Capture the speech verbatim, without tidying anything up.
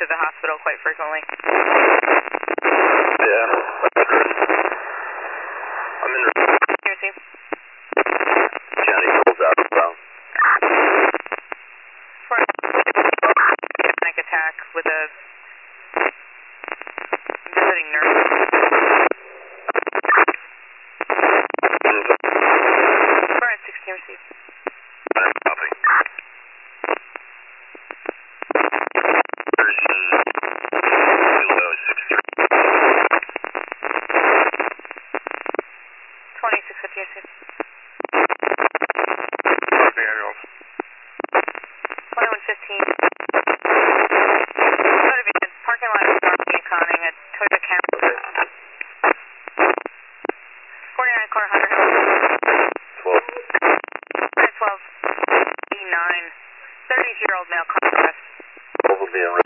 to the hospital quite frequently. Yeah. I'm in. Here, see. County pulls out of town. For a panic attack with a visiting nurse. We're at sixteen, receive. Copy. twenty-six fifty, receive. twenty-one fifteen. Motivated. Parking lot of Darby Conning at Toyota Camry. forty-nine car one hundred. twelve. twelve. E nine. thirty-year-old male car arrest. twelve will be in